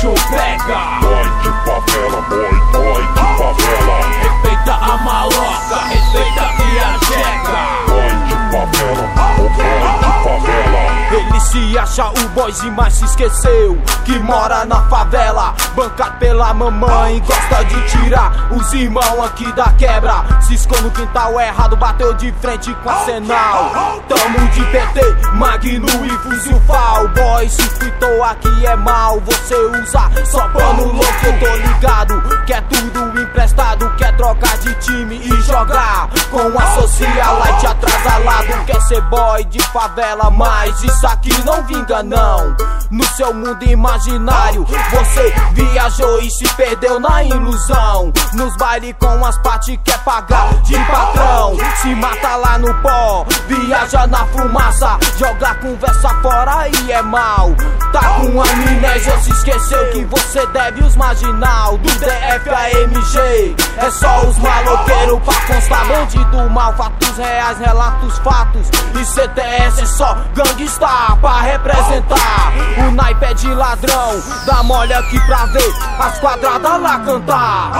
bicho pega. Boy de favela, boy de favela. Respeita a maloca, respeita e a jeca. Boy de favela, boy de favela. Ele se acha o boyzinho, mas se esqueceu que mora na favela. Bancado pela mamãe, gosta de tirar os irmãos aqui da quebra. Ciscou no quintal errado, bateu de frente com a Arsenal. Tamo de PT, Magno e fuzil FAL. Boy se fritou aqui é mal. Você usa só pano louco, eu tô ligado. Quer tudo emprestado, quer trocar de time e jogar com a socialite atrasalado. Quer ser boy de favela, mas isso aqui não vinga não. No seu mundo imaginário você viajou e se perdeu na ilusão. Nos bailes com as partes quer pagar de patrão. Se mata lá no pó, viaja na fumaça, joga a conversa fora e é mal. Tá com amnésia, se esqueceu que você deve os marginal. Do DF a MG, é só os maloqueiros pra constar. Bandido mal, fatos reais, relatos fatos. E CTS é só gangsta pra representar. O naipe é de ladrão, dá mole aqui pra ver as quadradas lá cantar.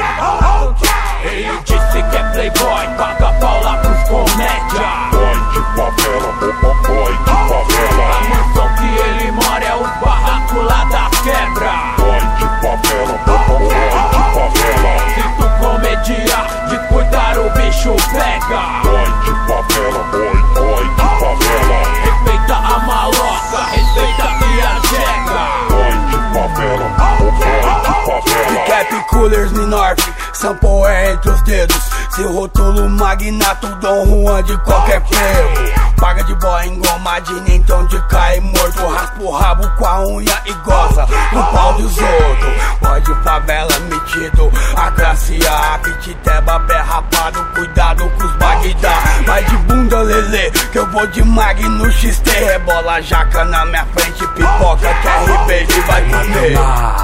Ele disse que é playboy, paga pau lá pros comédia. Boy de favela, boy de favela. A mansão que ele mora é o barraco lá da quebra. Boy de favela, boy de favela. Se tu comediar de cuidar o bicho pega. Boy de favela, boy de favela. Respeita a maloca, respeita e a jeca. Boy de favela, boy de favela. Cap Coolers no norte, sample é entre os dedos. Seu rótulo magnato, Dom Juan de qualquer prego. Paga de boy engomadinho, então de cair morto. Raspa o rabo com a unha e goza no pau dos outros. Boy de favela metido, a classe A que te teba pé rapado. Cuidado com os Bagdá, vai de bunda lelê, que eu vou de Magno XT. Rebola jaca na minha frente, pipoca que RB vai comer.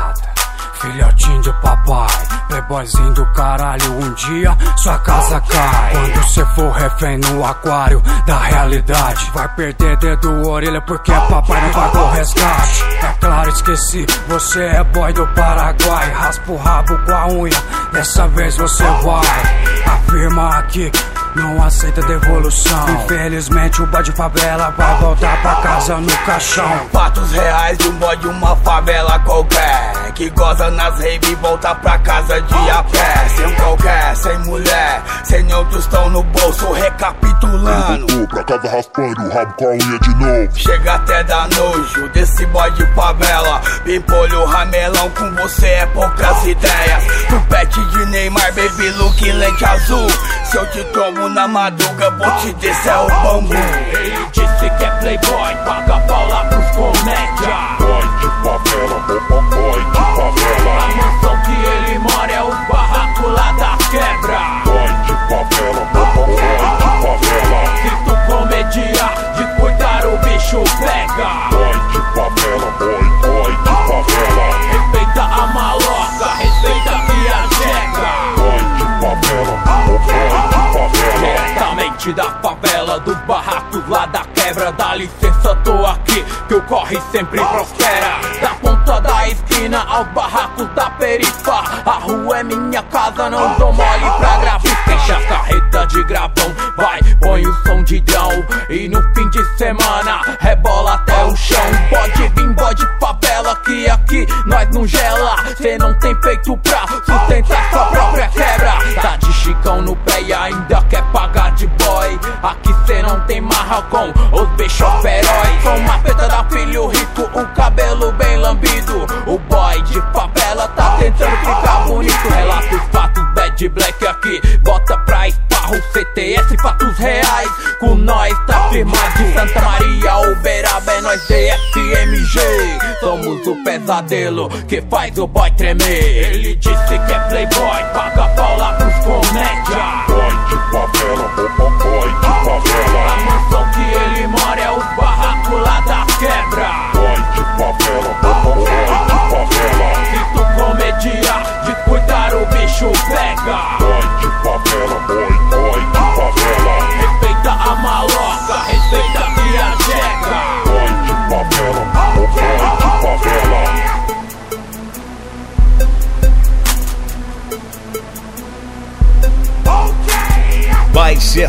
Filhotinho de papai, playboyzinho do caralho, um dia sua casa cai. Quando cê for refém no aquário da realidade, vai perder dedo, orelha, porque papai não pagou o resgate. É claro, esqueci, você é boy do Paraguai. Raspa o rabo com a unha, dessa vez você vai. Afirma aqui, não aceita devolução. Infelizmente o boy de favela vai voltar pra casa no caixão. Fatos reais de um boy de uma favela qualquer, que goza nas raves e volta pra casa de a pé. Sem qualquer, sem mulher, sem nenhum tostão no bolso. Recapitulando, voltou pra casa raspando o rabo com a unha de novo. Chega até dar nojo desse boy de favela. Pimpolho, ramelão, com você é poucas ideias. Tupete de Neymar, baby look, lente azul. Se eu te tomo na madruga, vou te descer o bambu. Ele disse que é playboy, paga pau lá pros comédia. Boy de favela, boy de favela. A mansão que ele mora é o barraco lá da quebra. Boy de favela, boy de favela. Se tu comediar de cuidar o bicho pega. Boy de favela, boy de favela. Respeita a maloca, respeita e a jeca. Boy de favela, boy de favela. Diretamente da favela, dos barracos lá da quebra. Dá licença, tô aqui, que o corre sempre prospera. Da ponta da esquina aos barracos da perifa. A rua é minha casa, não dou mole pra gravar. Deixa a carreta de gravão, vai, põe o som de drão. E no fim de semana, rebola até o chão. Pode vir, boy de favela, que aqui nós não gela. Cê não tem peito pra sustentar sua própria quebra. Tá de chicão no pé e ainda quer pagar de boy. Aqui cê não tem marra com os bichos feróis. Com uma peta da filho rico, um cabelo bem lambido. O boy de favela tá tentando ficar bonito. Relatos, fatos, bad black aqui, bota pra esparro. CTS, fatos reais, com nós tá firmado. Santa Maria, Uberaba, é nós DFMG. Somos o pesadelo que faz o boy tremer. Ele disse que é playboy, paga pau lá pros comédia. Boy de favela, boy de favela. A mansão que ele mora é o barraco lá da quebra. Boy de favela, boy de favela. Se tu comediar de cuidar o bicho pega. Boy de favela, boy de favela. Respeita a maloca, respeita e a jeca. Boy de favela, boy de favela.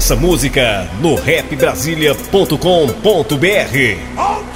essa música no rapbrasilia.com.br.